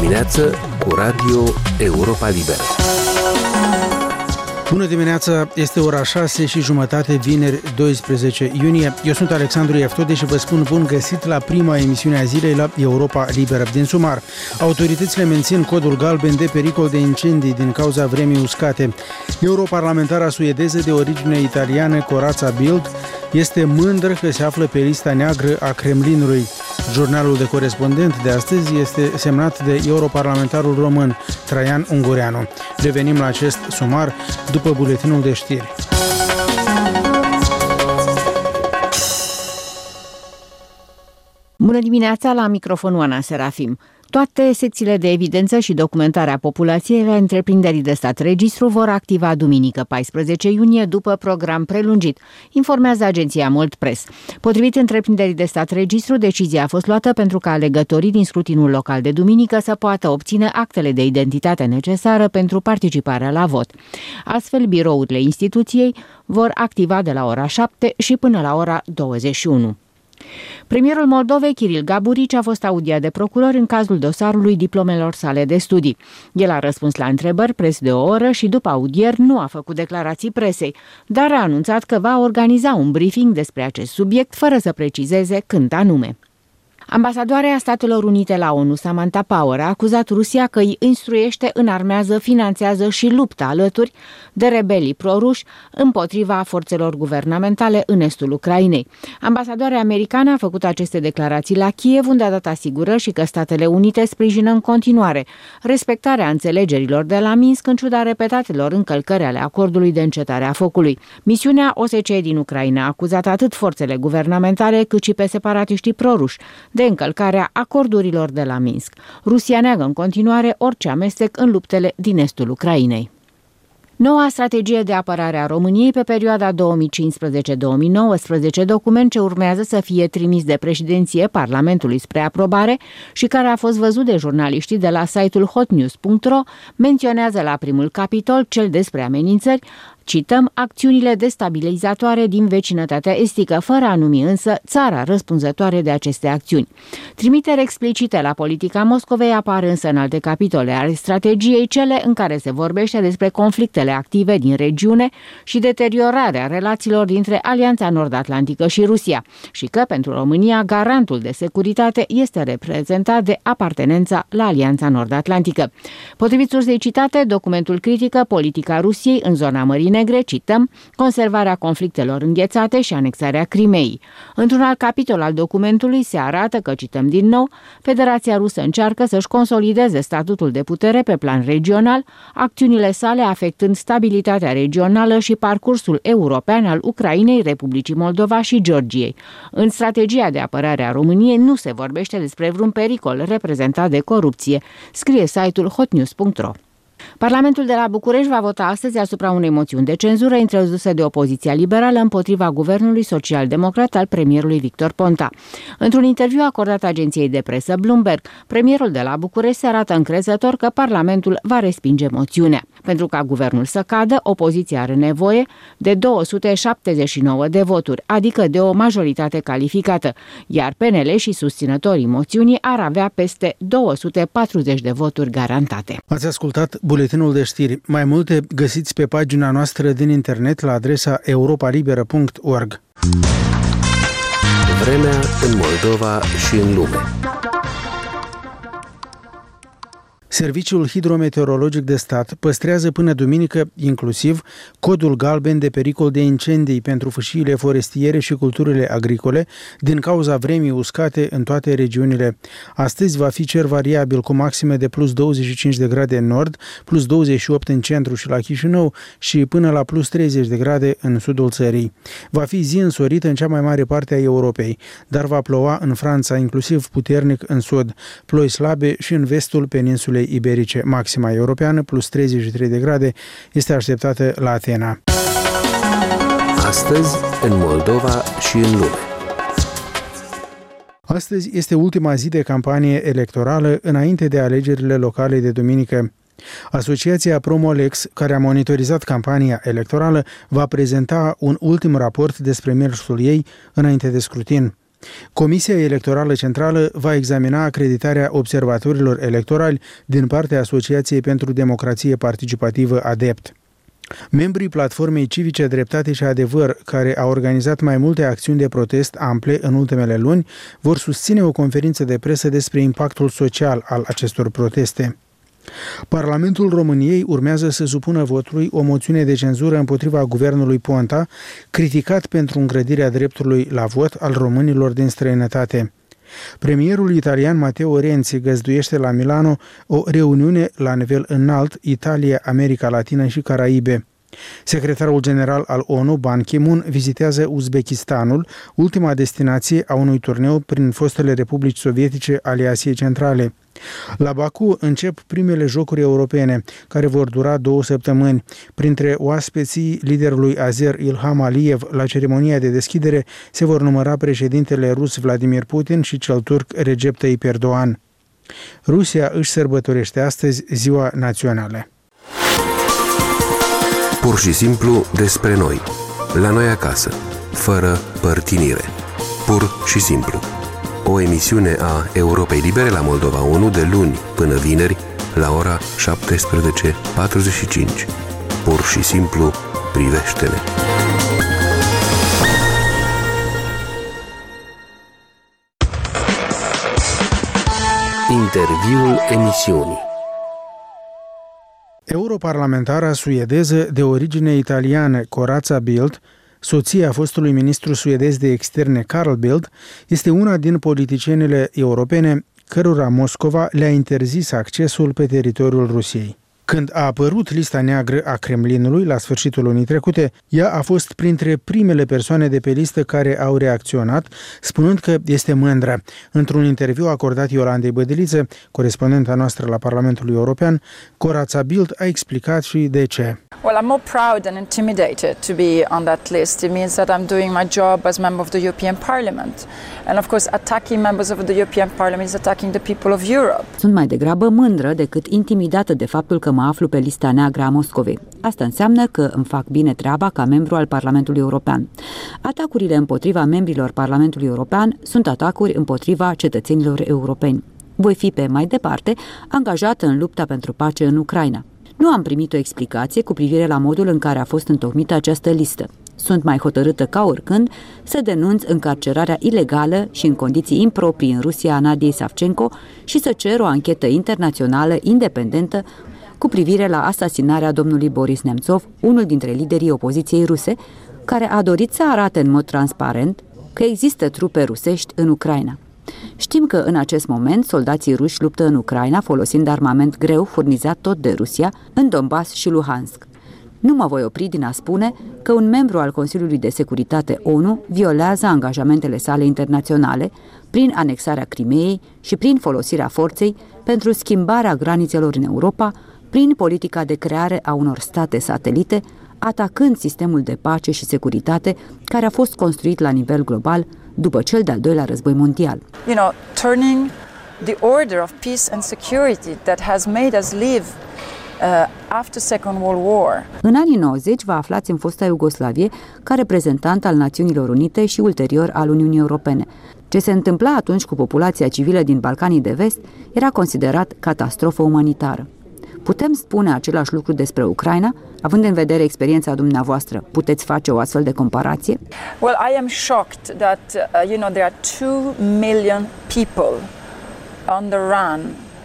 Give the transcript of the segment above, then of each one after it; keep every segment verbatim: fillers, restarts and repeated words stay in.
dimineață cu Radio Europa Liberă. Bună dimineața, este ora șase și jumătate, vineri doisprezece iunie. Eu sunt Alexandru Ieftode și vă spun bun găsit la prima emisiune a zilei la Europa Liberă. Din sumar, autoritățile mențin codul galben de pericol de incendii din cauza vremii uscate. Europarlamentara suedeză de origine italiană Corazza Bildt este mândră că se află pe lista neagră a Kremlinului. Jurnalul de corespondent de astăzi este semnat de europarlamentarul român Traian Ungureanu. Revenim la acest sumar după buletinul de știri. Bună dimineața, la microfonul Ana Serafim. Toate secțiile de evidență și documentare a populației la întreprinderii de stat registru vor activa duminică paisprezece iunie după program prelungit, informează agenția Mold Press. Potrivit întreprinderii de stat registru, decizia a fost luată pentru ca alegătorii din scrutinul local de duminică să poată obține actele de identitate necesară pentru participarea la vot. Astfel, birourile instituției vor activa de la ora șapte și până la ora douăzeci și unu. Premierul Moldovei, Kiril Gaburici, a fost audiat de procurori în cazul dosarului diplomelor sale de studii. El a răspuns la întrebări preț de o oră și după audieri nu a făcut declarații presei, dar a anunțat că va organiza un briefing despre acest subiect fără să precizeze când anume. Ambasadoarea Statelor Unite la ONU, Samantha Power, a acuzat Rusia că îi instruiește, înarmează, finanțează și luptă alături de rebelii proruși împotriva forțelor guvernamentale în estul Ucrainei. Ambasadoarea americană a făcut aceste declarații la Kiev, unde a dat asigurări și că Statele Unite sprijină în continuare respectarea înțelegerilor de la Minsk în ciuda repetatelor încălcări ale acordului de încetare a focului. Misiunea O S C E din Ucraina a acuzat atât forțele guvernamentale cât și pe separatiștii proruși de încălcarea acordurilor de la Minsk. Rusia neagă în continuare orice amestec în luptele din estul Ucrainei. Noua strategie de apărare a României pe perioada două mii cincisprezece două mii nouăsprezece, document ce urmează să fie trimis de președinție Parlamentului spre aprobare și care a fost văzut de jurnaliștii de la site-ul hotnews punct ro, menționează la primul capitol, cel despre amenințări, cităm, acțiunile destabilizatoare din vecinătatea estică, fără a numi însă țara răspunzătoare de aceste acțiuni. Trimiteri explicite la politica Moscovei apar însă în alte capitole ale strategiei, cele în care se vorbește despre conflictele active din regiune și deteriorarea relațiilor dintre Alianța Nord-Atlantică și Rusia, și că pentru România garantul de securitate este reprezentat de apartenența la Alianța Nord-Atlantică. Potrivit sursei citate, documentul critică politica Rusiei în zona Mării Negre, cităm, conservarea conflictelor înghețate și anexarea Crimeei. Într-un alt capitol al documentului se arată că, cităm din nou, Federația Rusă încearcă să-și consolideze statutul de putere pe plan regional, acțiunile sale afectând stabilitatea regională și parcursul european al Ucrainei, Republicii Moldova și Georgiei. În strategia de apărare a României nu se vorbește despre vreun pericol reprezentat de corupție, scrie site-ul hotnews punct ro. Parlamentul de la București va vota astăzi asupra unei moțiuni de cenzură introdusă de opoziția liberală împotriva guvernului social-democrat al premierului Victor Ponta. Într-un interviu acordat agenției de presă Bloomberg, premierul de la București se arată încrezător că Parlamentul va respinge moțiunea. Pentru ca guvernul să cadă, opoziția are nevoie de două sute șaptezeci și nouă de voturi, adică de o majoritate calificată, iar P N L și susținătorii moțiunii ar avea peste două sute patruzeci de voturi garantate. Ați ascultat buletinul de știri. Mai multe găsiți pe pagina noastră din internet la adresa europa liberă punct org. Vremea în Moldova și în lume. Serviciul Hidrometeorologic de Stat păstrează până duminică inclusiv codul galben de pericol de incendii pentru fâșiile forestiere și culturile agricole din cauza vremii uscate în toate regiunile. Astăzi va fi cer variabil cu maxime de plus douăzeci și cinci de grade în nord, plus douăzeci și opt în centru și la Chișinău și până la plus treizeci de grade în sudul țării. Va fi zi însorită în cea mai mare parte a Europei, dar va ploua în Franța, inclusiv puternic în sud, ploi slabe și în vestul peninsulei iberice. Maxima europeană, plus treizeci și trei de grade, este așteptată la Atena. Astăzi, în Moldova și în lume. Astăzi este ultima zi de campanie electorală înainte de alegerile locale de duminică. Asociația Promolex, care a monitorizat campania electorală, va prezenta un ultim raport despre mersul ei înainte de scrutin. Comisia Electorală Centrală va examina acreditarea observatorilor electorali din partea Asociației pentru Democrație Participativă ADEPT. Membrii Platformei Civice Dreptate și Adevăr, care au organizat mai multe acțiuni de protest ample în ultimele luni, vor susține o conferință de presă despre impactul social al acestor proteste. Parlamentul României urmează să supună votului o moțiune de cenzură împotriva guvernului Ponta, criticat pentru îngrădirea dreptului la vot al românilor din străinătate. Premierul italian Matteo Renzi găzduiește la Milano o reuniune la nivel înalt Italia, America Latină și Caraibe. Secretarul general al ONU, Ban Ki-moon, vizitează Uzbekistanul, ultima destinație a unui turneu prin fostele republici sovietice ale Asiei Centrale. La Baku încep primele jocuri europene, care vor dura două săptămâni. Printre oaspeții liderului azer Ilham Aliyev la ceremonia de deschidere se vor număra președintele rus Vladimir Putin și cel turc Recep Tayyip Erdogan. Rusia își sărbătorește astăzi Ziua Națională. Pur și simplu despre noi, la noi acasă, fără părtinire. Pur și simplu. O emisiune a Europei Libere la Moldova unu de luni până vineri la ora șaptesprezece patruzeci și cinci. Pur și simplu privește-ne. Interviul emisiunii. Europarlamentara suedeză de origine italiană Corazza Bildt, soția fostului ministru suedez de externe Carl Bildt, este una din politicienele europene cărora Moscova le-a interzis accesul pe teritoriul Rusiei. Când a apărut lista neagră a Kremlinului la sfârșitul lunii trecute, ea a fost printre primele persoane de pe listă care au reacționat, spunând că este mândră. Într-un interviu acordat Iolandei Bădeliță, corespondenta noastră la Parlamentul European, Corazza Bildt a explicat și de ce. Well, I'm more proud than intimidated to be on that list. It means that I'm doing my job as member of the European Parliament. And of course, attacking members of the European Parliament is attacking the people of Europe. Sunt mai degrabă mândră decât intimidată de faptul că mă aflu pe lista neagră a Moscovei. Asta înseamnă că îmi fac bine treaba ca membru al Parlamentului European. Atacurile împotriva membrilor Parlamentului European sunt atacuri împotriva cetățenilor europeni. Voi fi pe mai departe angajată în lupta pentru pace în Ucraina. Nu am primit o explicație cu privire la modul în care a fost întocmită această listă. Sunt mai hotărâtă ca oricând să denunț încarcerarea ilegală și în condiții improprii în Rusia a Nadiei Savchenko și să cer o anchetă internațională independentă cu privire la asasinarea domnului Boris Nemtsov, unul dintre liderii opoziției ruse, care a dorit să arate în mod transparent că există trupe rusești în Ucraina. Știm că în acest moment soldații ruși luptă în Ucraina folosind armament greu furnizat tot de Rusia în Donbass și Luhansk. Nu mă voi opri din a spune că un membru al Consiliului de Securitate ONU violează angajamentele sale internaționale prin anexarea Crimeei și prin folosirea forței pentru schimbarea granițelor în Europa, prin politica de creare a unor state satelite, atacând sistemul de pace și securitate care a fost construit la nivel global după cel de-al doilea război mondial. You know, turning the order of peace and security that has made us live uh, after Second World War. În anii nouăzeci vă aflați în fosta Iugoslavie ca reprezentant al Națiunilor Unite și ulterior al Uniunii Europene. Ce se întâmpla atunci cu populația civilă din Balcanii de Vest era considerat catastrofă umanitară. Putem spune același lucru despre Ucraina? Având în vedere experiența dumneavoastră, puteți face o astfel de comparație? Well, I am shocked that uh, you know there are two million people on the run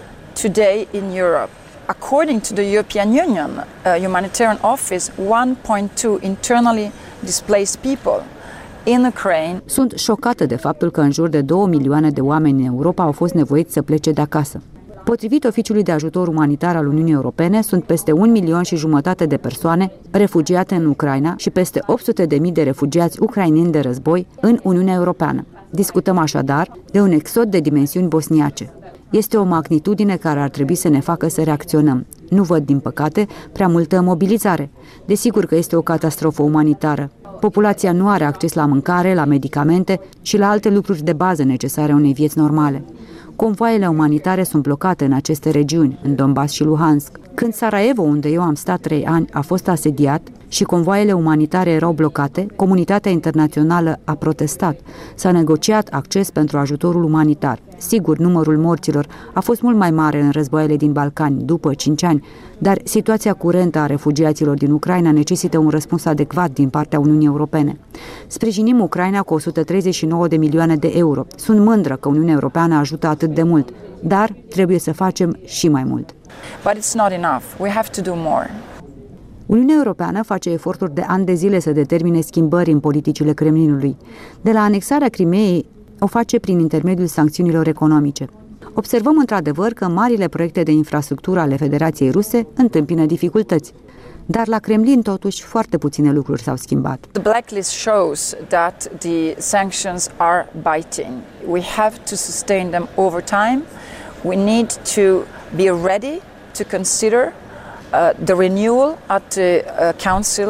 today in Europe. According to the European Union uh, Humanitarian Office, one point two internally displaced people in Ukraine. Sunt șocată de faptul că în jur de două milioane de oameni în Europa au fost nevoiți să plece de acasă. Potrivit Oficiului de Ajutor Umanitar al Uniunii Europene, sunt peste un milion și jumătate de persoane refugiate în Ucraina și peste opt sute de mii de refugiați ucraineni de război în Uniunea Europeană. Discutăm așadar de un exod de dimensiuni bosniace. Este o magnitudine care ar trebui să ne facă să reacționăm. Nu văd, din păcate, prea multă mobilizare. Desigur că este o catastrofă umanitară. Populația nu are acces la mâncare, la medicamente și la alte lucruri de bază necesare unei vieți normale. Convoaiele umanitare sunt blocate în aceste regiuni, în Donbass și Luhansk. Când Sarajevo, unde eu am stat trei ani, a fost asediat și convoaiele umanitare erau blocate, comunitatea internațională a protestat. S-a negociat acces pentru ajutorul umanitar. Sigur, numărul morților a fost mult mai mare în războaiele din Balcani, după cinci ani, dar situația curentă a refugiaților din Ucraina necesită un răspuns adecvat din partea Uniunii Europene. Sprijinim Ucraina cu o sută treizeci și nouă de milioane de euro. Sunt mândră că Uniunea Europeană ajută atât de mult, dar trebuie să facem și mai mult. But it's not enough. We have to do more. Uniunea Europeană face eforturi de ani de zile să determine schimbări în politicile Kremlinului. De la anexarea Crimeei, o face prin intermediul sancțiunilor economice. Observăm într-adevăr că marile proiecte de infrastructură ale Federației Ruse întâmpină dificultăți. Dar la Kremlin, totuși, foarte puține lucruri s-au schimbat. The blacklist shows that the sanctions are biting. We have to sustain them over time. We need to be ready to consider uh, the renewal at the uh, Council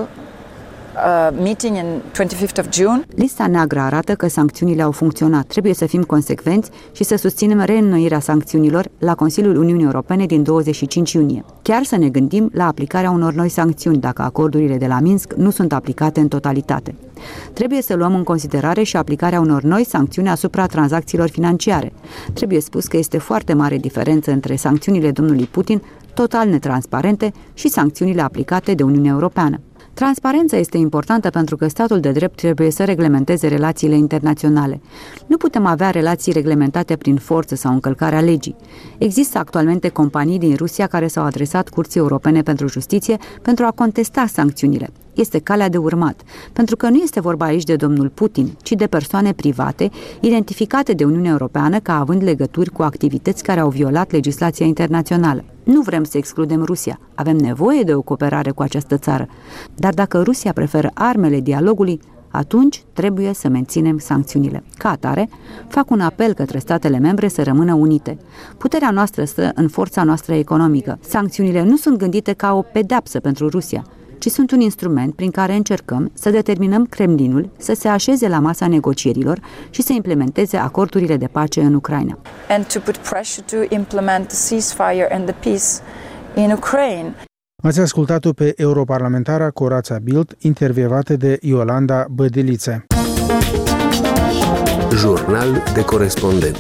Uh, meeting in twenty-fifth of June. Lista neagră arată că sancțiunile au funcționat. Trebuie să fim consecvenți și să susținem reînnoirea sancțiunilor la Consiliul Uniunii Europene din douăzeci și cinci iunie. Chiar să ne gândim la aplicarea unor noi sancțiuni dacă acordurile de la Minsk nu sunt aplicate în totalitate. Trebuie să luăm în considerare și aplicarea unor noi sancțiuni asupra tranzacțiilor financiare. Trebuie spus că este foarte mare diferență între sancțiunile domnului Putin, total netransparente, și sancțiunile aplicate de Uniunea Europeană. Transparența este importantă pentru că statul de drept trebuie să reglementeze relațiile internaționale. Nu putem avea relații reglementate prin forță sau încălcarea legii. Există actualmente companii din Rusia care s-au adresat Curții Europene pentru Justiție pentru a contesta sancțiunile. Este calea de urmat, pentru că nu este vorba aici de domnul Putin, ci de persoane private, identificate de Uniunea Europeană ca având legături cu activități care au violat legislația internațională. Nu vrem să excludem Rusia, avem nevoie de o cooperare cu această țară, dar dacă Rusia preferă armele dialogului, atunci trebuie să menținem sancțiunile. Ca atare, fac un apel către statele membre să rămână unite. Puterea noastră stă în forța noastră economică. Sancțiunile nu sunt gândite ca o pedeapsă pentru Rusia, ci sunt un instrument prin care încercăm să determinăm Kremlinul să se așeze la masa negocierilor și să implementeze acordurile de pace în Ucraina. And to put pressure to implement the ceasefire and the peace in Ukraine. Ați ascultat-o pe europarlamentara Corața Bildt, intervievată de Iolanda Bădeliță. Jurnal de corespondent.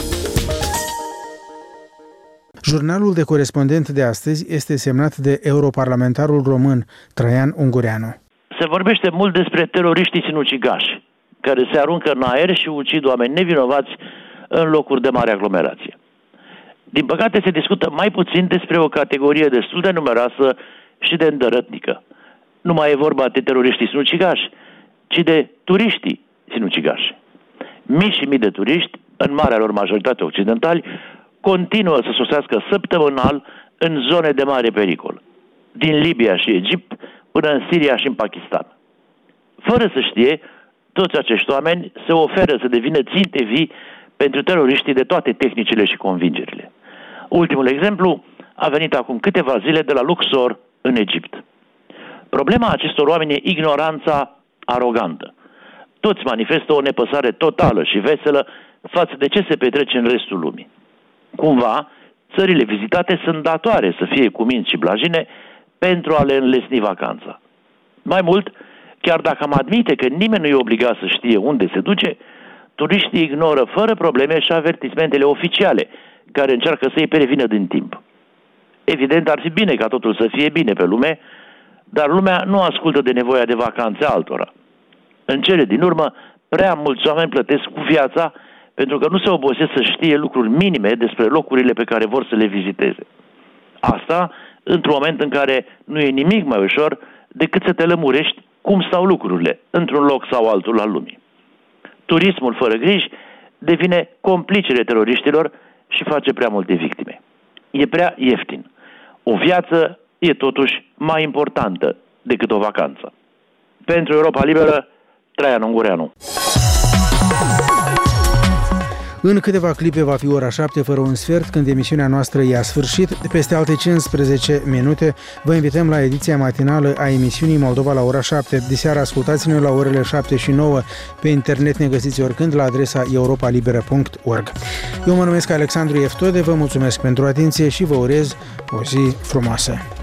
Jurnalul de corespondent de astăzi este semnat de europarlamentarul român Traian Ungureanu. Se vorbește mult despre teroriștii sinucigași, care se aruncă în aer și ucid oameni nevinovați în locuri de mare aglomerație. Din păcate se discută mai puțin despre o categorie destul de numeroasă și de îndărătnică. Nu mai e vorba de teroriștii sinucigași, ci de turiștii sinucigași. Mii și mii de turiști, în marea lor majoritate occidentali, continuă să sosească săptămânal în zone de mare pericol, din Libia și Egipt până în Siria și în Pakistan. Fără să știe, toți acești oameni se oferă să devină ținte vii pentru teroriștii de toate tehnicile și convingerile. Ultimul exemplu a venit acum câteva zile de la Luxor, în Egipt. Problema acestor oameni e ignoranța arogantă. Toți manifestă o nepăsare totală și veselă față de ce se petrece în restul lumii. Cumva, țările vizitate sunt datoare să fie cu minți și blajine pentru a le înlesni vacanța. Mai mult, chiar dacă am admite că nimeni nu e obligat să știe unde se duce, turiștii ignoră fără probleme și avertismentele oficiale care încearcă să-i prevină din timp. Evident, ar fi bine ca totul să fie bine pe lume, dar lumea nu ascultă de nevoia de vacanțe altora. În cele din urmă, prea mulți oameni plătesc cu viața pentru că nu se obosesc să știe lucruri minime despre locurile pe care vor să le viziteze. Asta într-un moment în care nu e nimic mai ușor decât să te lămurești cum stau lucrurile într-un loc sau altul al lumii. Turismul fără griji devine complicele teroriștilor și face prea multe victime. E prea ieftin. O viață e totuși mai importantă decât o vacanță. Pentru Europa Liberă, Traian Ungureanu. În câteva clipe va fi ora șapte fără un sfert, când emisiunea noastră i-a sfârșit. Peste alte cincisprezece minute vă invităm la ediția matinală a emisiunii Moldova la ora șapte. Diseară ascultați-ne la orele șapte și nouă. Pe internet ne găsiți oricând la adresa europa liberă punct org. Eu mă numesc Alexandru Eftode, vă mulțumesc pentru atenție și vă urez o zi frumoasă.